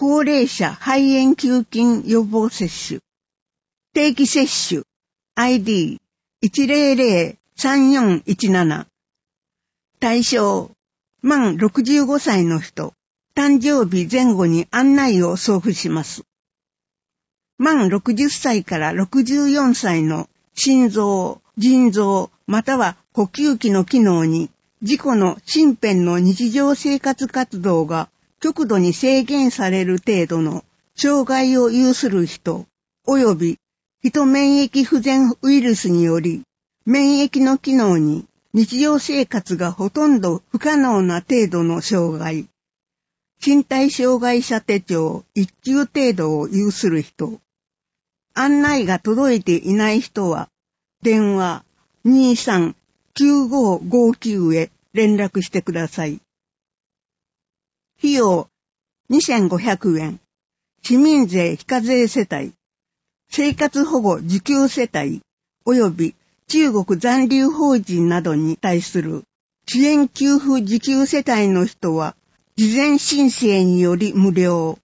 高齢者肺炎球菌予防接種。定期接種 ID1003417。対象、満65歳の人、誕生日前後に案内を送付します。満60歳から64歳の心臓、腎臓、または呼吸器の機能に自己の身辺の日常生活活動が極度に制限される程度の障害を有する人、及びヒ免疫不全ウイルスにより免疫の機能に日常生活がほとんど不可能な程度の障害、身体障害者手帳1級程度を有する人、案内が届いていない人は、電話23-9559へ連絡してください。費用2500円、市民税非課税世帯、生活保護受給世帯、及び中国残留邦人などに対する支援給付受給世帯の人は、事前申請により無料。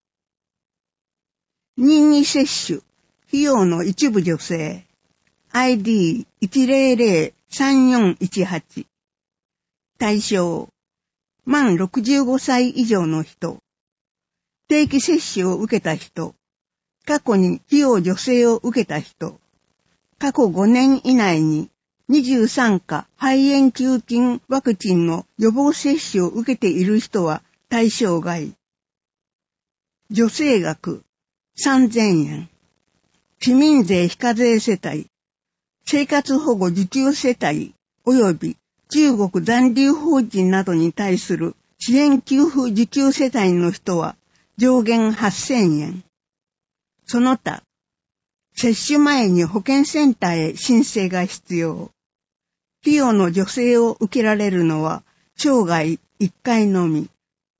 任意接種、費用の一部助成。ID1003418。対象、満65歳以上の人。定期接種を受けた人。過去に費用助成を受けた人。過去5年以内に23価肺炎球菌ワクチンの予防接種を受けている人は対象外。助成額3000円。市民税非課税世帯、生活保護受給世帯及び中国残留邦人などに対する支援給付受給世帯の人は上限8000円。その他、接種前に保健センターへ申請が必要。費用の助成を受けられるのは生涯1回のみ。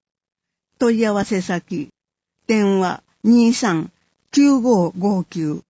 問い合わせ先、電話23-9559